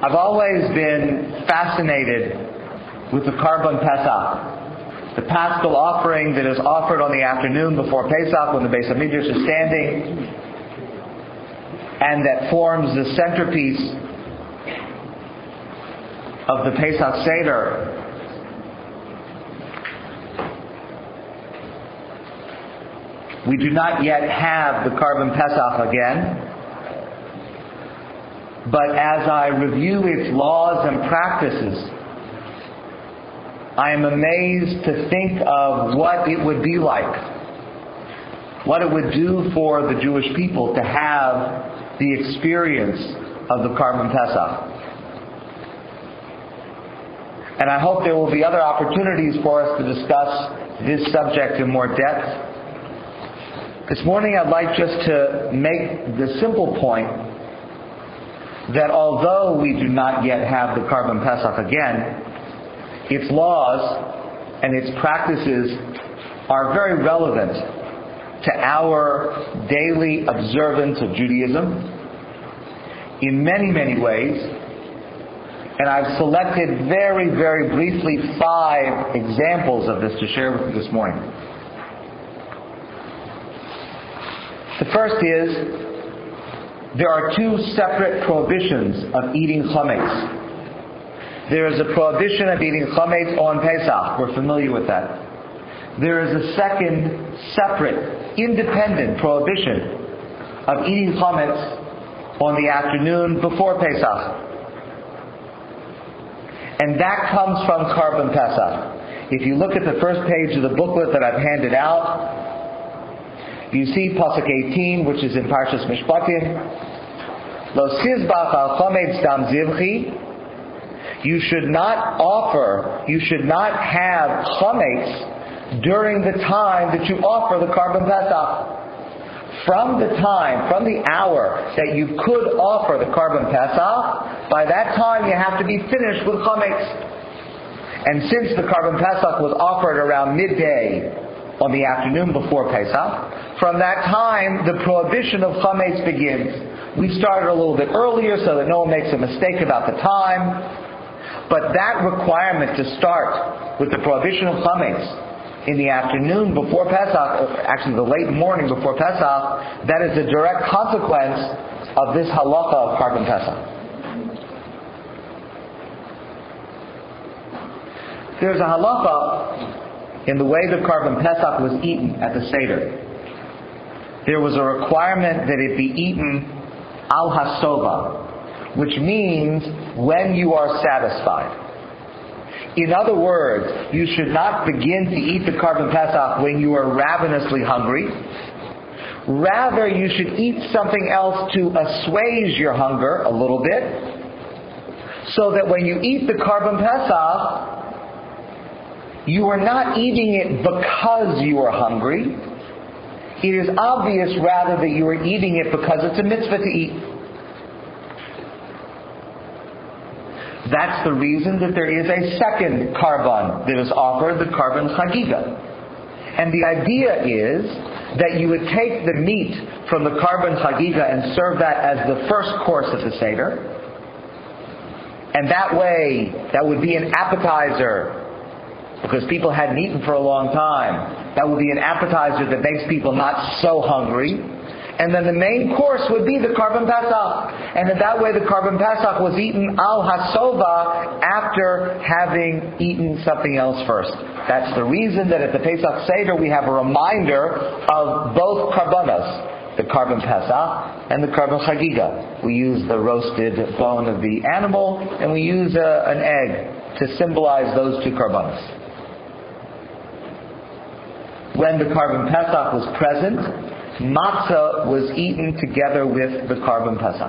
I've always been fascinated with the Karban Pesach, the paschal offering that is offered on the afternoon before Pesach when the Beis HaMikdash is standing, and that forms the centerpiece of the Pesach Seder. We do not yet have the Karban Pesach again, but as I review its laws and practices, I am amazed to think of what it would be like, what it would do for the Jewish people to have the experience of the Karban Pesach. And I hope there will be other opportunities for us to discuss this subject in more depth. This morning I'd like just to make the simple point that although we do not yet have the Karban Pesach again, its laws and its practices are very relevant to our daily observance of Judaism in many, many ways. And I've selected very, very briefly 5 examples of this to share with you this morning. The first is, there are 2 separate prohibitions of eating chametz. There is a prohibition of eating chametz on Pesach. We're familiar with that. There is a second, separate, independent prohibition of eating chametz on the afternoon before Pesach. And that comes from Karban Pesach. If you look at the first page of the booklet that I've handed out, you see Pasuk 18, which is in Parshas Mishpatim. Lo sizbach al chametz dam zivchi. You should not have chametz during the time that you offer the Karban Pesach. From the hour that you could offer the Karban Pesach, by that time you have to be finished with chametz. And since the Karban Pesach was offered around midday on the afternoon before Pesach, from that time the prohibition of chametz begins. We started a little bit earlier so that no one makes a mistake about the time, but that requirement to start with the prohibition of chametz in the afternoon before Pesach, actually the late morning before Pesach, that is a direct consequence of this halacha of Karban Pesach. There's a halacha in the way the Karban Pesach was eaten at the Seder. There was a requirement that it be eaten al hasova, which means when you are satisfied. In other words, you should not begin to eat the Karban Pesach when you are ravenously hungry. Rather, you should eat something else to assuage your hunger a little bit, so that when you eat the Karban Pesach, you are not eating it because you are hungry. It is obvious rather that you are eating it because it's a mitzvah to eat. That's the reason that there is a second Karban that is offered, the Karban Chagiga. And the idea is that you would take the meat from the Karban Chagiga and serve that as the first course of the Seder. And that way, that would be an appetizer, because people hadn't eaten for a long time. That would be an appetizer that makes people not so hungry. And then the main course would be the Karban Pesach. And in that way the Karban Pesach was eaten al hasova after having eaten something else first. That's the reason that at the Pesach Seder we have a reminder of both Karbanos, the Karban Pesach and the Karban Chagiga. We use the roasted bone of the animal and we use an egg to symbolize those 2 Karbanos. When the Karban Pesach was present, matzah was eaten together with the Karban Pesach.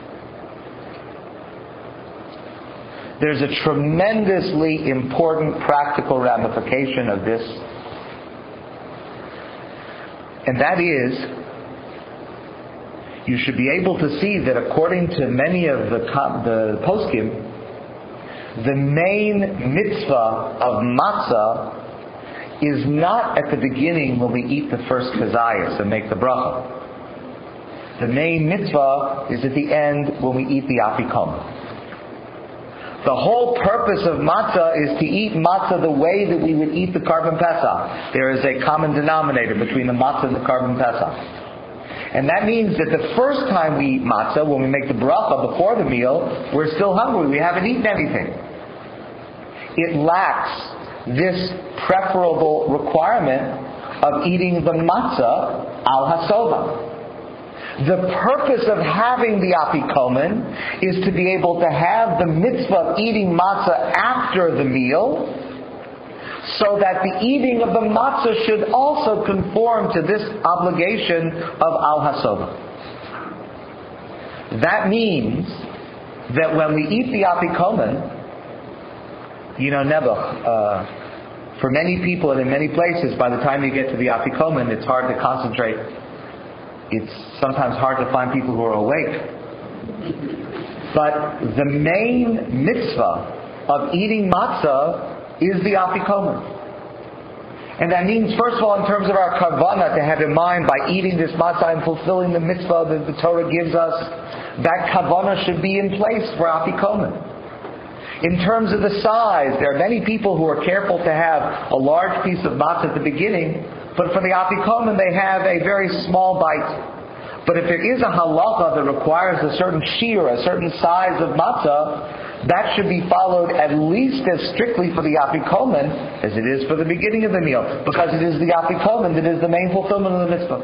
There's a tremendously important practical ramification of this, and that is, you should be able to see that according to many of the poskim, the main mitzvah of matzah is not at the beginning when we eat the first kazayas and make the bracha. The main mitzvah is at the end when we eat the afikomen. The whole purpose of matzah is to eat matzah the way that we would eat the Karban Pesach. There is a common denominator between the matzah and the Karban Pesach. And that means that the first time we eat matzah, when we make the bracha before the meal, we're still hungry. We haven't eaten anything. It lacks this preferable requirement of eating the matzah al hasova. The purpose of having the afikomen is to be able to have the mitzvah of eating matzah after the meal, so that the eating of the matzah should also conform to this obligation of al hasova. That means that when we eat the afikomen, Nebuch, for many people and in many places, by the time you get to the afikomen, it's hard to concentrate. It's sometimes hard to find people who are awake. But the main mitzvah of eating matzah is the afikomen. And that means, first of all, in terms of our kavanah, to have in mind by eating this matzah and fulfilling the mitzvah that the Torah gives us, that kavanah should be in place for afikomen. In terms of the size, there are many people who are careful to have a large piece of matzah at the beginning, but for the afikomen they have a very small bite. But if there is a halacha that requires a certain shear, a certain size of matzah, that should be followed at least as strictly for the afikomen as it is for the beginning of the meal, because it is the afikomen that is the main fulfillment of the mitzvah.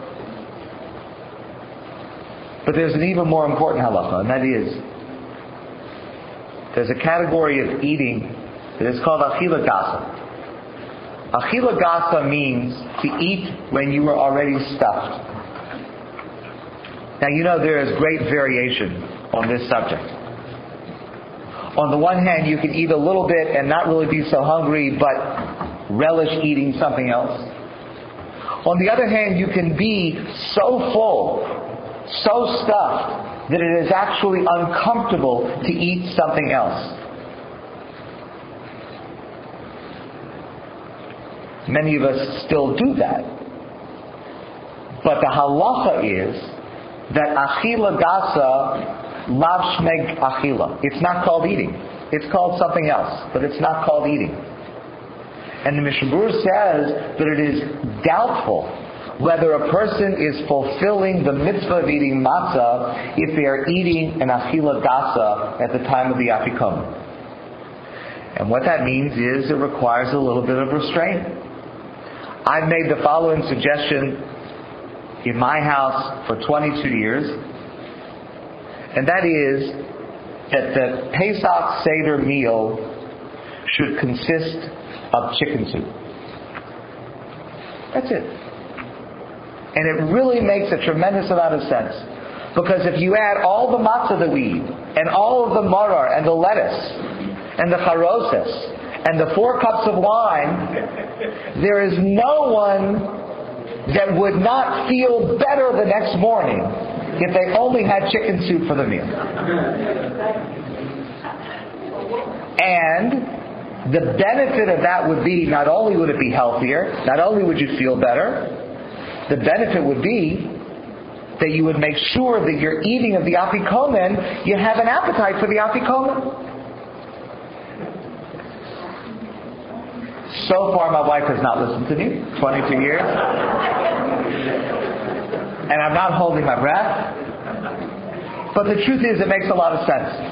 But there's an even more important halacha, and that is, there's a category of eating that is called achila gasa. Achila gasa means to eat when you are already stuffed. Now there is great variation on this subject. On the one hand, you can eat a little bit and not really be so hungry, but relish eating something else. On the other hand, you can be so full, so stuffed, that it is actually uncomfortable to eat something else. Many of us still do that. But the halacha is that achila gasa lav shmeg achila. It's not called eating. It's called something else, but it's not called eating. And the Mishnah Berurah says that it is doubtful whether a person is fulfilling the mitzvah of eating matzah if they are eating an achila gasa at the time of the afikomen. And what that means is it requires a little bit of restraint. I've made the following suggestion in my house for 22 years, and that is that the Pesach Seder meal should consist of chicken soup. That's it. And it really makes a tremendous amount of sense. Because if you add all the matzah that we eat, and all of the maror, and the lettuce, and the charoses, and the 4 cups of wine, there is no one that would not feel better the next morning if they only had chicken soup for the meal. And the benefit of that would be, not only would it be healthier, not only would you feel better, the benefit would be that you would make sure that you're eating of the afikomen, you have an appetite for the afikomen. So far my wife has not listened to me, 22 years. And I'm not holding my breath. But the truth is, it makes a lot of sense.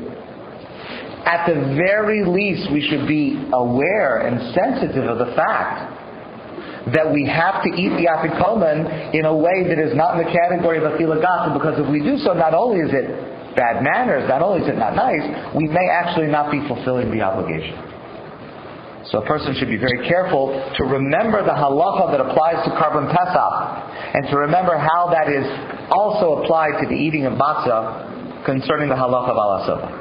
At the very least, we should be aware and sensitive of the fact that we have to eat the afikomen in a way that is not in the category of achila gasa, because if we do so, not only is it bad manners, not only is it not nice, we may actually not be fulfilling the obligation. So a person should be very careful to remember the halacha that applies to Karban Pesach, and to remember how that is also applied to the eating of matzah concerning the halacha of al hasova.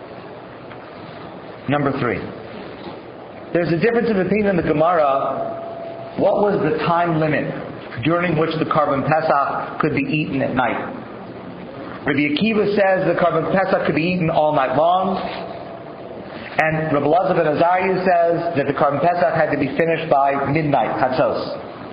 Number 3. There's a difference of opinion in the Gemara. What was the time limit during which the Karban Pesach could be eaten at night? Rabbi Akiva says the Karban Pesach could be eaten all night long. And Rabbi Elazar ben Azariah says that the Karban Pesach had to be finished by midnight, Chatzos.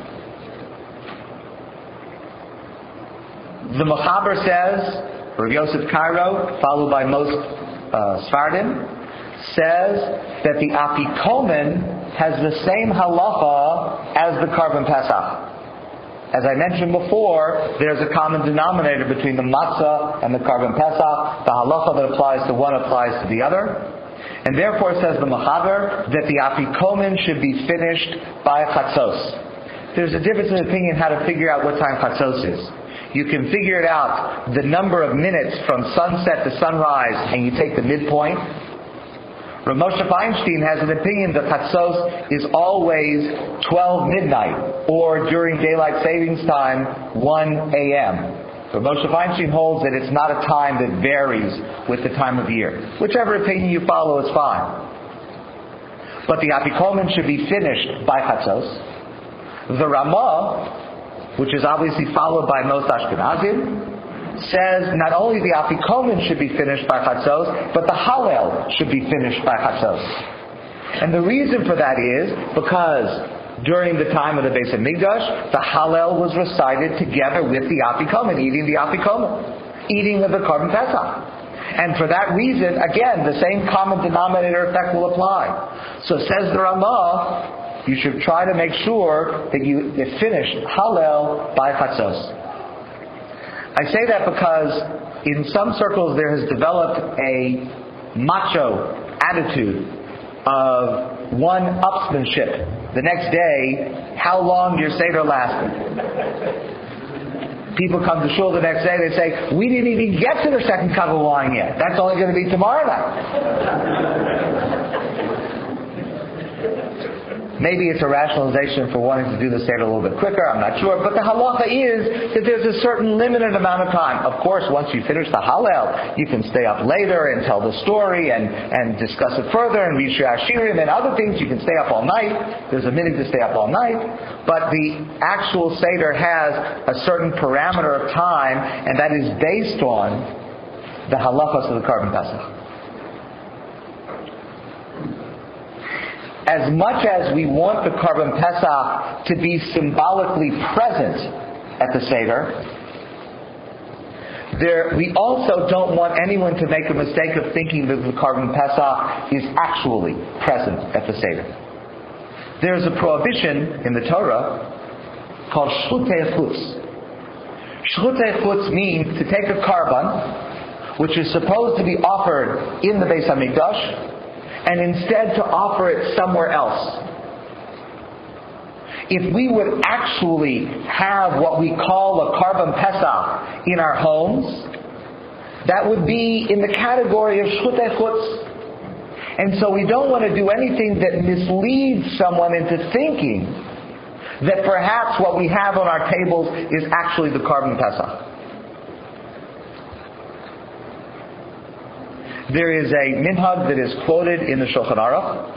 The Mechaber says, Rabbi Yosef Cairo, followed by most Sfardim, says that the afikomen has the same halacha as the Karban Pesach. As I mentioned before, there's a common denominator between the matzah and the Karban Pesach. The halacha that applies to one applies to the other. And therefore, says the Mechaber, that the afikomen should be finished by chatzos. There's a difference in opinion how to figure out what time chatzos is. You can figure it out the number of minutes from sunset to sunrise, and you take the midpoint. Rav Moshe Feinstein has an opinion that chatzos is always 12 midnight, or during daylight savings time, 1 a.m. Rav Moshe Feinstein holds that it's not a time that varies with the time of year. Whichever opinion you follow is fine. But the afikomen should be finished by chatzos. The Ramah, which is obviously followed by most Ashkenazim, says not only the afikomen should be finished by chatzos, but the Hallel should be finished by chatzos. And the reason for that is because during the time of the Beis Hamikdash, the Hallel was recited together with the afikomen, eating of the Karban Pesach. And for that reason, again, the same common denominator effect will apply. So says the Ramah, you should try to make sure that you finish Hallel by chatzos. I say that because in some circles there has developed a macho attitude of one-upsmanship. The next day, how long your Seder lasted. People come to shul the next day, they say, we didn't even get to the second cup of wine yet. That's only going to be tomorrow night. Maybe it's a rationalization for wanting to do the Seder a little bit quicker, I'm not sure. But the halacha is that there's a certain limited amount of time. Of course, once you finish the Hallel, you can stay up later and tell the story and discuss it further and read Shir Hashirim and other things. You can stay up all night. There's a minute to stay up all night. But the actual Seder has a certain parameter of time, and that is based on the halachas of the Karban Pesach. As much as we want the Karban Pesach to be symbolically present at the Seder, we also don't want anyone to make a mistake of thinking that the Karban Pesach is actually present at the Seder. There's a prohibition in the Torah called Shlutei Chutz. Shlutei Chutz means to take a Karban, which is supposed to be offered in the Beis Hamikdash, and instead to offer it somewhere else. If we would actually have what we call a Karban Pesach in our homes, that would be in the category of Shlutei Chutz. And so we don't want to do anything that misleads someone into thinking that perhaps what we have on our tables is actually the Karban Pesach. There is a minhag that is quoted in the Shulchan Aruch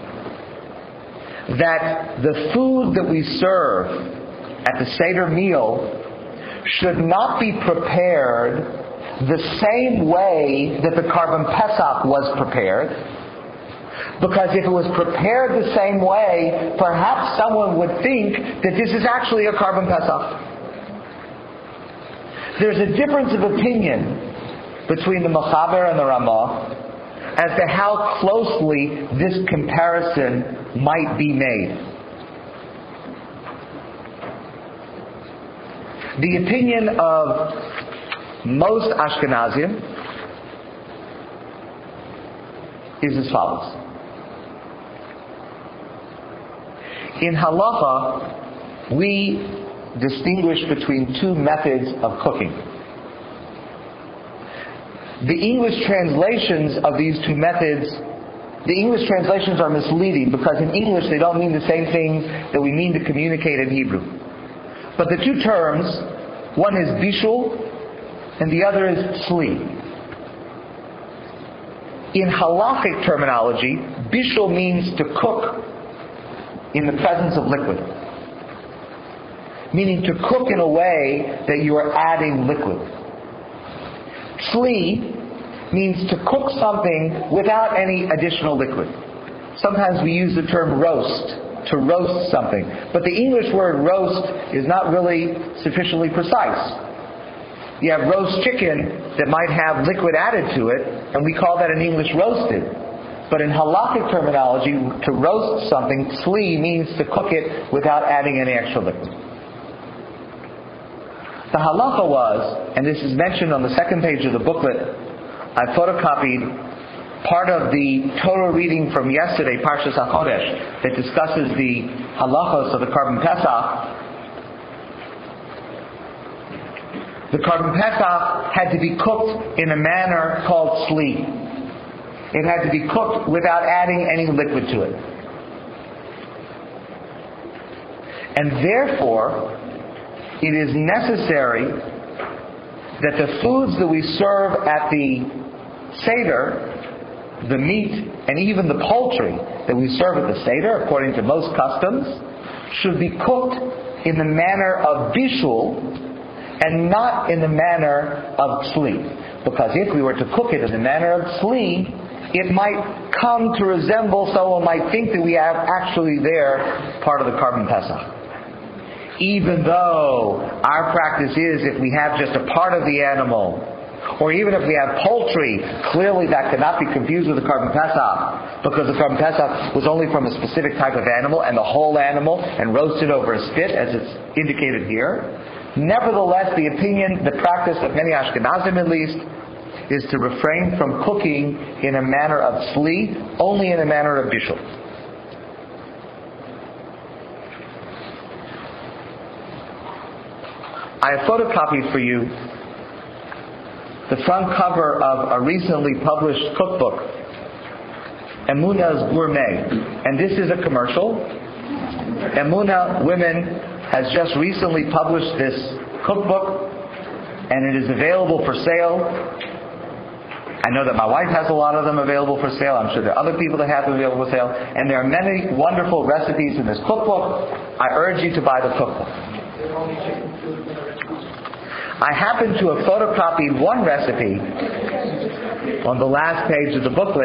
that the food that we serve at the Seder meal should not be prepared the same way that the Karban Pesach was prepared, because if it was prepared the same way, perhaps someone would think that this is actually a Karban Pesach. There's a difference of opinion between the Mechaber and the Ramah as to how closely this comparison might be made. The opinion of most Ashkenazim is as follows. In halacha, we distinguish between two methods of cooking. The English translations of these two methods, the English translations are misleading because in English they don't mean the same thing that we mean to communicate in Hebrew. But the two terms, one is bishul and the other is tzli. In halachic terminology, bishul means to cook in the presence of liquid. Meaning to cook in a way that you are adding liquid. Tzli means to cook something without any additional liquid. Sometimes we use the term roast, to roast something. But the English word roast is not really sufficiently precise. You have roast chicken that might have liquid added to it, and we call that in English roasted. But in halakhic terminology, to roast something, tzli, means to cook it without adding any extra liquid. The halacha was, and this is mentioned on the second page of the booklet, I photocopied part of the Torah reading from yesterday, Parshas HaChodesh, that discusses the halachos of the Karban Pesach. The Karban Pesach had to be cooked in a manner called tzli. It had to be cooked without adding any liquid to it. And therefore, it is necessary that the foods that we serve at the Seder, the meat and even the poultry that we serve at the Seder, according to most customs, should be cooked in the manner of bishul and not in the manner of tzli. Because if we were to cook it in the manner of tzli, it might come to resemble, someone might think that we have actually there part of the Karban Pesach. Even though our practice is, if we have just a part of the animal, or even if we have poultry, clearly that cannot be confused with the Karban Pesach, because the Karban Pesach was only from a specific type of animal, and the whole animal, and roasted over a spit, as it's indicated here. Nevertheless, the opinion, the practice of many Ashkenazim at least, is to refrain from cooking in a manner of tzli, only in a manner of bishul. I have photocopied for you the front cover of a recently published cookbook, Emuna's Gourmet. And this is a commercial. Emuna Women has just recently published this cookbook, and it is available for sale. I know that my wife has a lot of them available for sale. I'm sure there are other people that have them available for sale. And there are many wonderful recipes in this cookbook. I urge you to buy the cookbook. I happen to have photocopied one recipe on the last page of the booklet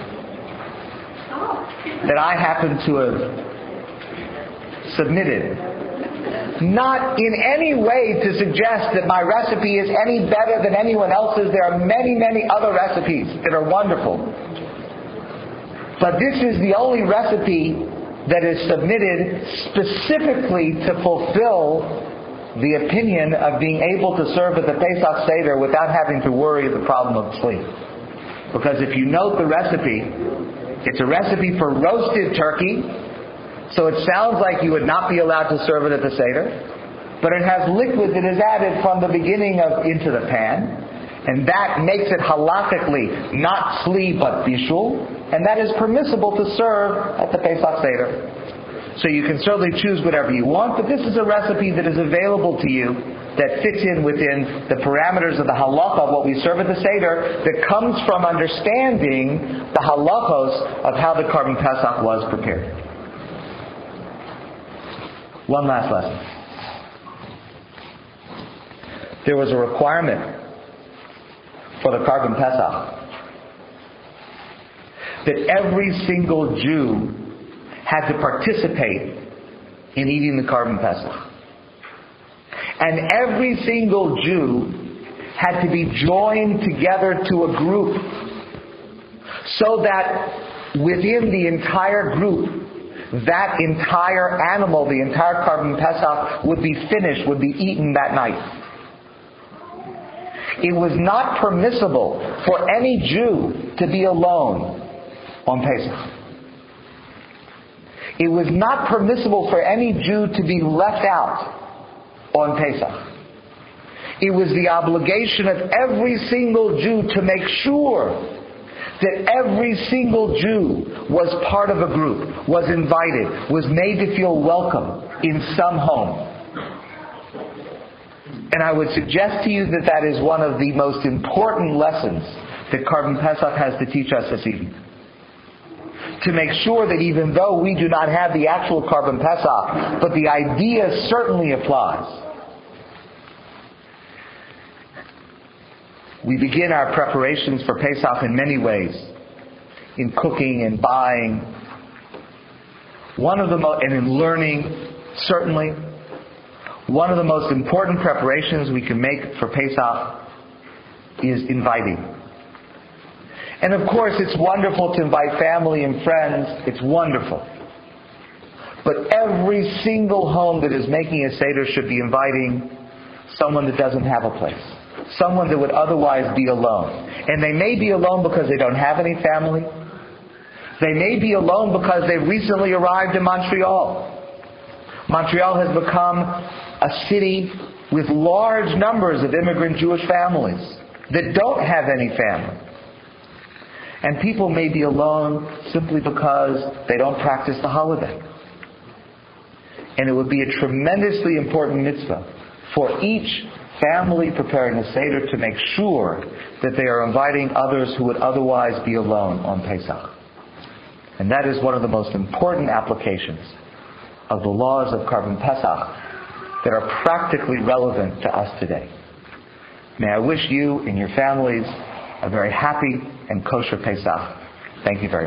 that I happen to have submitted. Not in any way to suggest that my recipe is any better than anyone else's. There are many, many other recipes that are wonderful. But this is the only recipe that is submitted specifically to fulfill the opinion of being able to serve at the Pesach Seder without having to worry the problem of sleep. Because if you note the recipe, it's a recipe for roasted turkey, so it sounds like you would not be allowed to serve it at the Seder, but it has liquid that is added from the beginning of into the pan, and that makes it halakhically not tzli but bishul, and that is permissible to serve at the Pesach Seder. So you can certainly choose whatever you want, but this is a recipe that is available to you that fits in within the parameters of the halacha of what we serve at the Seder, that comes from understanding the halachos of how the Karban Pesach was prepared. One last lesson. There was a requirement for the Karban Pesach that every single Jew had to participate in eating the Karban Pesach. And every single Jew had to be joined together to a group, so that within the entire group, that entire animal, the entire Karban Pesach, would be finished, would be eaten that night. It was not permissible for any Jew to be alone on Pesach. It was not permissible for any Jew to be left out on Pesach. It was the obligation of every single Jew to make sure that every single Jew was part of a group, was invited, was made to feel welcome in some home. And I would suggest to you that that is one of the most important lessons that Karban Pesach has to teach us this evening. To make sure that even though we do not have the actual Karban Pesach, but the idea certainly applies. We begin our preparations for Pesach in many ways. In cooking and buying. And in learning, certainly. One of the most important preparations we can make for Pesach is inviting. And of course, it's wonderful to invite family and friends. It's wonderful. But every single home that is making a Seder should be inviting someone that doesn't have a place. Someone that would otherwise be alone. And they may be alone because they don't have any family. They may be alone because they recently arrived in Montreal. Montreal has become a city with large numbers of immigrant Jewish families that don't have any family. And people may be alone simply because they don't practice the holiday. And it would be a tremendously important mitzvah for each family preparing a Seder to make sure that they are inviting others who would otherwise be alone on Pesach. And that is one of the most important applications of the laws of Karban Pesach that are practically relevant to us today. May I wish you and your families a very happy and kosher Pesach. Thank you very much.